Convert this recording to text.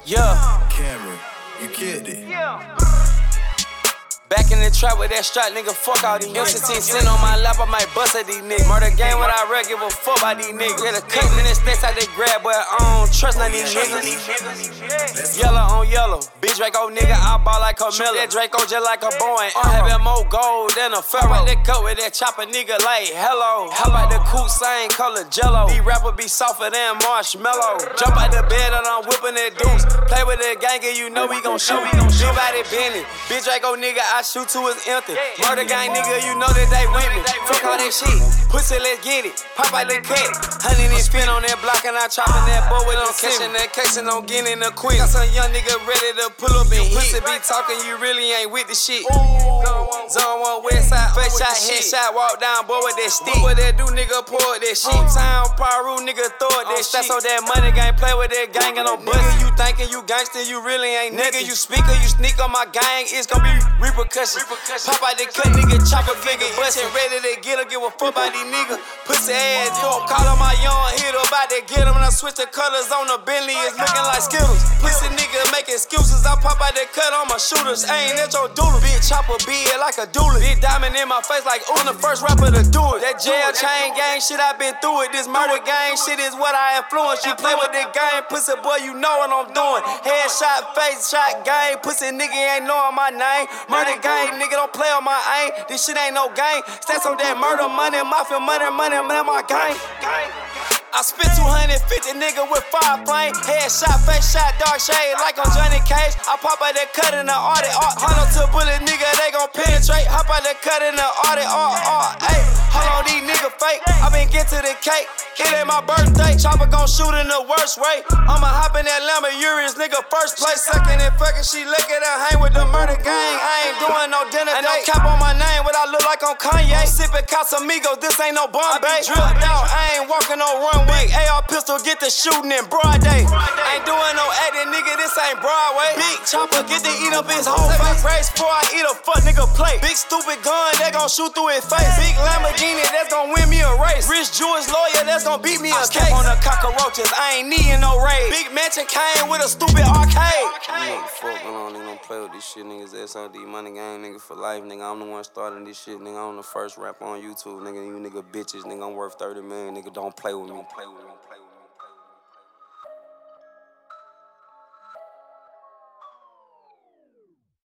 Yeah. Cameron, you killed it. Back in the trap with that strap, nigga, fuck all these niggas. M16 sitting on my lap, I might bust at these niggas. Murder game without reg, give a fuck about these niggas. Get a cut in this next out they grab, but I don't trust none of these niggas. Yellow on yellow, bitch Draco nigga, I ball like Camilla. That Draco just like a Boeing. I'm having more gold than a Pharaoh. That cut with that chopper nigga like hello. How about the cool same color jello? These rappers be softer than marshmallow. Jump out the bed and I'm whipping that deuce. Play with the gang and you know we gon' shoot. Nobody Benny, bitch Draco nigga, I shoot to his empty. Murder gang nigga, you know that they with me. Fuck all that shit, pussy let's get it. Pop out the cut, 100 and spin on that block and I chopping that boy with them catching that case and don't get in the quick. Got some young nigga ready to pull up and hit. Pussy be talking, you really ain't with the shit. Zone 1 west side, face shot, headshot, walk down boy with that stick. What that do nigga pour that shit. Town Paru nigga throw it that shit. So that money gang, play with that gang and no bust. Nigga you thinking you gangster, you really ain't nigga. You speaker, you sneak on my gang, it's gon' be repercussions. Pop out the cut, nigga, chopper figure, bustin', ready to get him, give a fuck about these niggas. Pussy ass dope, call on my young hitter, about to get him, and I switch the colors on the Bentley, it's looking like Skittles. Pussy nigga make excuses, I pop out the cut on my shooters, ain't that your doodle. Big chopper, big like a doodle. Big diamond in my face like ooh, I'm the first rapper to do it. That jail chain gang shit, I been through it. This murder gang shit is what I influence. You play with this game, pussy boy, you know what I'm doing. Headshot, face shot, gang, pussy nigga ain't knowing my name. Murder gang, nigga don't play on my aim. This shit ain't no game. Stats on that murder money, mafia money, my gang. I spit 250 nigga with 5 flame. Headshot, face shot, dark shade like on Johnny Cage. I pop out that cut in the audit. Hunt up to a bullet, nigga, they gon' penetrate. Hop out that cut in the audit. Ayy, hold on, these nigga fake. I been get to the cake. It ain't my birthday. Chopper gon' shoot in the worst way. I'ma hop in that Lambo Urius, nigga, first place. Second and fucking, she lookin' at hang with the murder gang. I ain't doing no dinner. Ain't no cap on my name, what I look like on Kanye. Sippin' Casamigos, this ain't no Bombay. Dripped out, I ain't walking no runway. AR pistol, get the shooting in broad day. Ain't doing no acting, nigga, this ain't Broadway. Big chopper, get to eat up his whole face. Race before I eat a fuck nigga plate. Big stupid gun, they gon' shoot through his face. Big Lamborghini, that's gon' win me a race. Rich Jewish lawyer, that's gon' beat me a case. On the cockroaches, I ain't needing no raid. Big mansion came with a stupid arcade. You know the fuck going on, nigga, don't play with this shit, niggas. SRD money game, nigga, for life, nigga. I'm the one starting this shit, nigga. I'm the first rapper on YouTube, nigga. You nigga bitches, nigga. I'm worth 30 million, nigga. Don't play with me.